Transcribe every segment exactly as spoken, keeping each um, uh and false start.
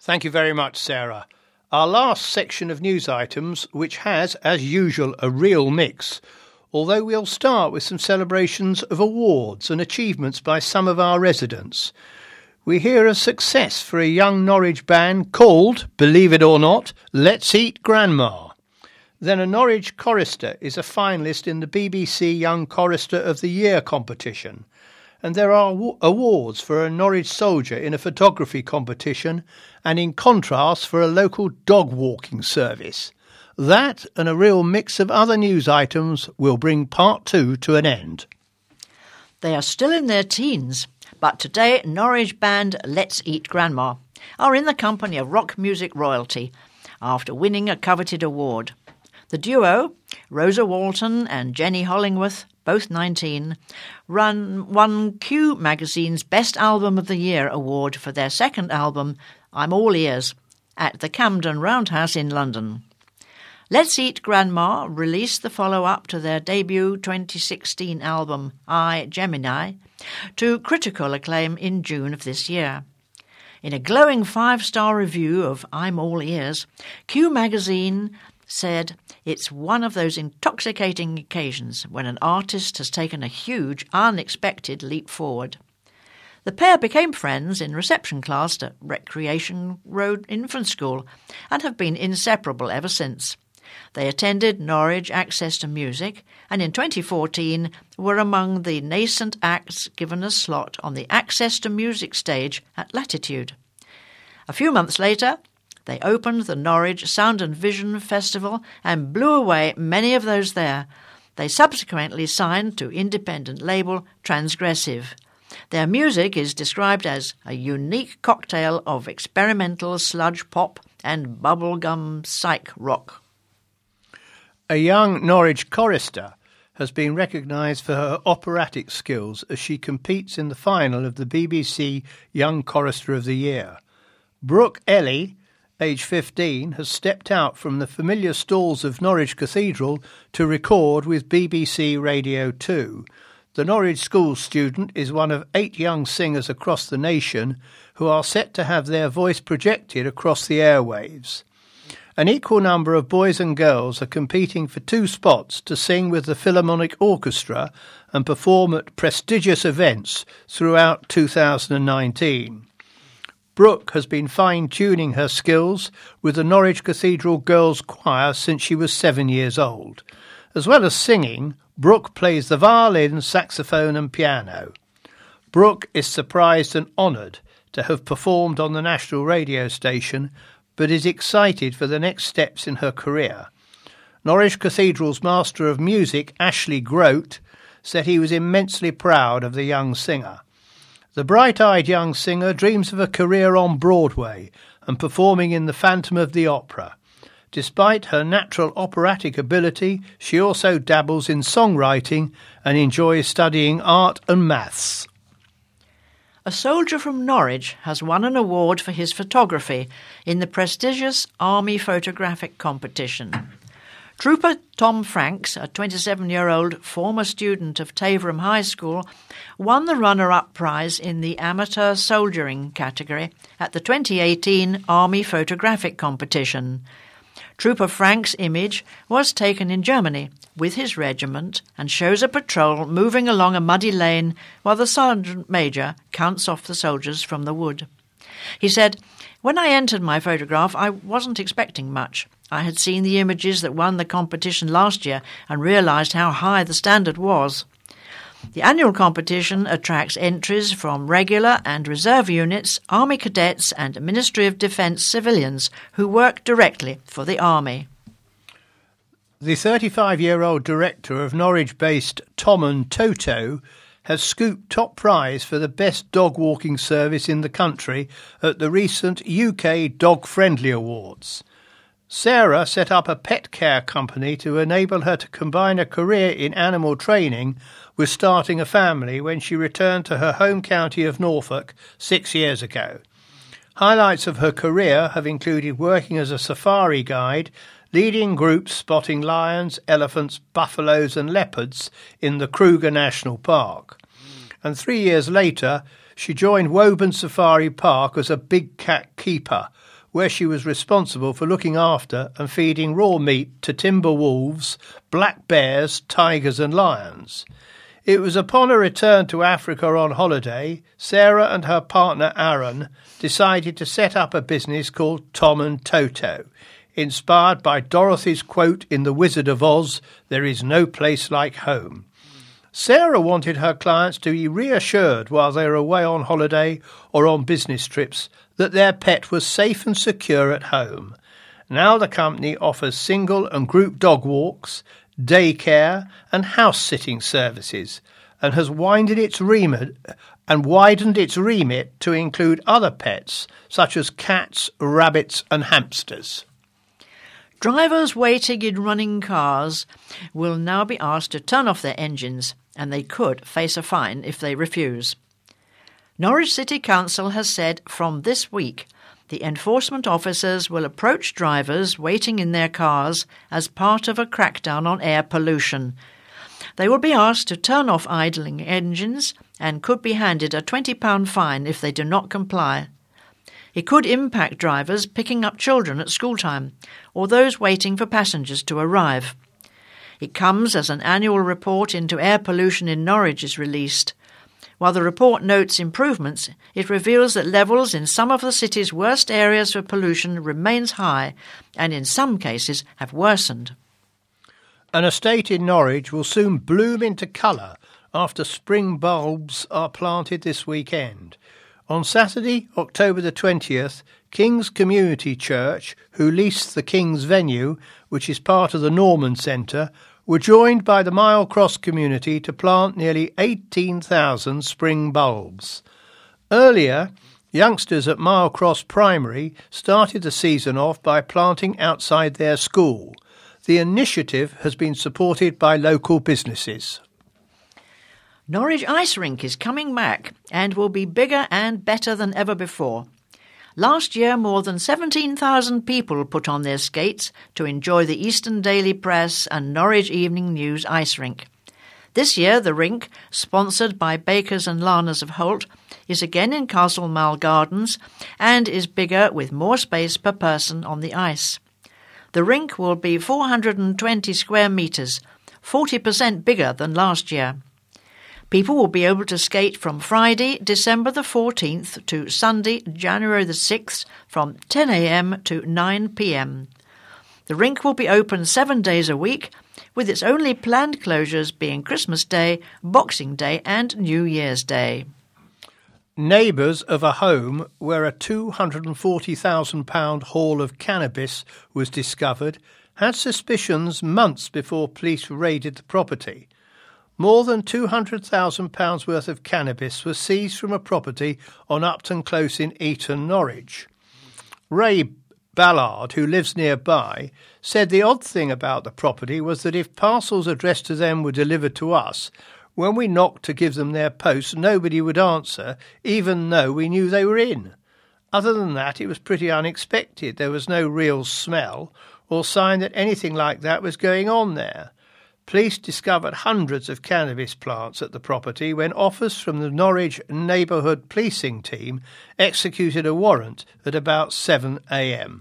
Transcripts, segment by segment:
Thank you very much, Sarah. Our last section of news items, which has, as usual, a real mix, although we'll start with some celebrations of awards and achievements by some of our residents. We hear a success for a young Norwich band called, believe it or not, Let's Eat Grandma. Then a Norwich chorister is a finalist in the B B C Young Chorister of the Year competition. And there are awards for a Norwich soldier in a photography competition and in contrast for a local dog walking service. That and a real mix of other news items will bring part two to an end. They are still in their teens, but today Norwich band Let's Eat Grandma are in the company of rock music royalty after winning a coveted award. The duo, Rosa Walton and Jenny Hollingworth, both nineteen, run, won Q Magazine's Best Album of the Year award for their second album, I'm All Ears, at the Camden Roundhouse in London. Let's Eat Grandma released the follow-up to their debut twenty sixteen album, I, Gemini, to critical acclaim in June of this year. In a glowing five-star review of I'm All Ears, Q Magazine said, it's one of those intoxicating occasions when an artist has taken a huge, unexpected leap forward. The pair became friends in reception class at Recreation Road Infant School and have been inseparable ever since. They attended Norwich Access to Music and in twenty fourteen were among the nascent acts given a slot on the Access to Music stage at Latitude. A few months later, they opened the Norwich Sound and Vision Festival and blew away many of those there. They subsequently signed to independent label Transgressive. Their music is described as a unique cocktail of experimental sludge pop and bubblegum psych rock. A young Norwich chorister has been recognised for her operatic skills as she competes in the final of the B B C Young Chorister of the Year. Brooke Ellie, age fifteen, has stepped out from the familiar stalls of Norwich Cathedral to record with B B C Radio two. The Norwich school student is one of eight young singers across the nation who are set to have their voice projected across the airwaves. An equal number of boys and girls are competing for two spots to sing with the Philharmonic Orchestra and perform at prestigious events throughout two thousand nineteen. Brooke has been fine-tuning her skills with the Norwich Cathedral Girls' Choir since she was seven years old. As well as singing, Brooke plays the violin, saxophone and piano. Brooke is surprised and honoured to have performed on the national radio station, but is excited for the next steps in her career. Norwich Cathedral's Master of Music, Ashley Grote, said he was immensely proud of the young singer. The bright-eyed young singer dreams of a career on Broadway and performing in the Phantom of the Opera. Despite her natural operatic ability, she also dabbles in songwriting and enjoys studying art and maths. A soldier from Norwich has won an award for his photography in the prestigious Army Photographic Competition. Trooper Tom Franks, a twenty-seven-year-old former student of Taverham High School, won the runner-up prize in the amateur soldiering category at the twenty eighteen Army Photographic Competition. Trooper Franks' image was taken in Germany with his regiment and shows a patrol moving along a muddy lane while the sergeant major counts off the soldiers from the wood. He said, "When I entered my photograph, I wasn't expecting much. I had seen the images that won the competition last year and realised how high the standard was." The annual competition attracts entries from regular and reserve units, Army cadets and Ministry of Defence civilians who work directly for the Army. The thirty-five-year-old director of Norwich-based Tom and Toto has scooped top prize for the best dog walking service in the country at the recent U K Dog Friendly Awards. Sarah set up a pet care company to enable her to combine a career in animal training with starting a family when she returned to her home county of Norfolk six years ago. Highlights of her career have included working as a safari guide, leading groups spotting lions, elephants, buffaloes and leopards in the Kruger National Park. And three years later, she joined Woburn Safari Park as a big cat keeper, where she was responsible for looking after and feeding raw meat to timber wolves, black bears, tigers and lions. It was upon a return to Africa on holiday, Sarah and her partner Aaron decided to set up a business called Tom and Toto, inspired by Dorothy's quote in The Wizard of Oz, "There is no place like home." Sarah wanted her clients to be reassured while they were away on holiday or on business trips that their pet was safe and secure at home. Now the company offers single and group dog walks, daycare and house-sitting services, and has widened its remit and widened its remit to include other pets such as cats, rabbits and hamsters. Drivers waiting in running cars will now be asked to turn off their engines, and they could face a fine if they refuse. Norwich City Council has said from this week the enforcement officers will approach drivers waiting in their cars as part of a crackdown on air pollution. They will be asked to turn off idling engines and could be handed a twenty pounds fine if they do not comply. It could impact drivers picking up children at school time or those waiting for passengers to arrive. It comes as an annual report into air pollution in Norwich is released. While the report notes improvements, it reveals that levels in some of the city's worst areas for pollution remains high and in some cases have worsened. An estate in Norwich will soon bloom into colour after spring bulbs are planted this weekend. On Saturday, October the twentieth, King's Community Church, who leased the King's venue, which is part of the Norman Centre, were joined by the Mile Cross community to plant nearly eighteen thousand spring bulbs. Earlier, youngsters at Mile Cross Primary started the season off by planting outside their school. The initiative has been supported by local businesses. Norwich Ice Rink is coming back and will be bigger and better than ever before. Last year, more than seventeen thousand people put on their skates to enjoy the Eastern Daily Press and Norwich Evening News ice rink. This year, the rink, sponsored by Bakers and Larners of Holt, is again in Castle Mall Gardens and is bigger with more space per person on the ice. The rink will be four hundred twenty square metres, forty percent bigger than last year. People will be able to skate from Friday, December the fourteenth to Sunday, January the sixth from ten a.m. to nine p.m. The rink will be open seven days a week, with its only planned closures being Christmas Day, Boxing Day and New Year's Day. Neighbours of a home where a two hundred forty thousand pounds haul of cannabis was discovered had suspicions months before police raided the property. More than two hundred thousand pounds worth of cannabis was seized from a property on Upton Close in Eton, Norwich. Ray Ballard, who lives nearby, said the odd thing about the property was that if parcels addressed to them were delivered to us, when we knocked to give them their post, nobody would answer, even though we knew they were in. Other than that, it was pretty unexpected. There was no real smell or sign that anything like that was going on there. Police discovered hundreds of cannabis plants at the property when officers from the Norwich Neighbourhood Policing Team executed a warrant at about seven a.m.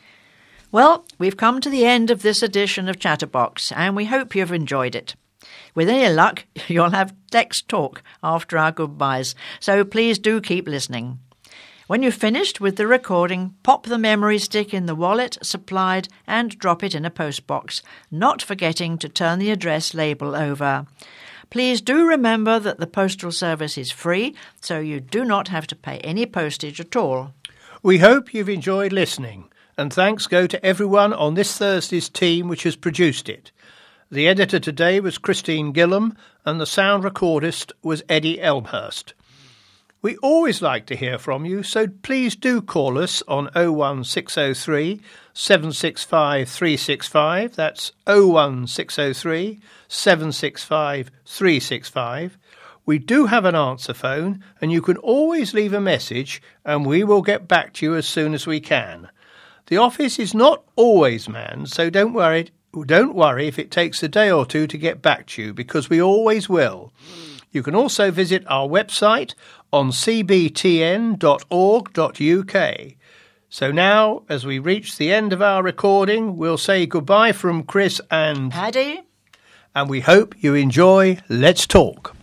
Well, we've come to the end of this edition of Chatterbox, and we hope you've enjoyed it. With any luck, you'll have text talk after our goodbyes, so please do keep listening. When you've finished with the recording, pop the memory stick in the wallet supplied and drop it in a postbox, not forgetting to turn the address label over. Please do remember that the postal service is free, so you do not have to pay any postage at all. We hope you've enjoyed listening, and thanks go to everyone on this Thursday's team which has produced it. The editor today was Christine Gillam, and the sound recordist was Eddie Elmhurst. We always like to hear from you, so please do call us on oh one six oh three, seven six five, three six five. That's oh one six oh three, seven six five, three six five. We do have an answer phone, and you can always leave a message, and we will get back to you as soon as we can. The office is not always manned, so don't worry, don't worry if it takes a day or two to get back to you, because we always will. You can also visit our website on c b t n dot org dot u k. So now, as we reach the end of our recording, we'll say goodbye from Chris and Paddy? And we hope you enjoy Let's Talk.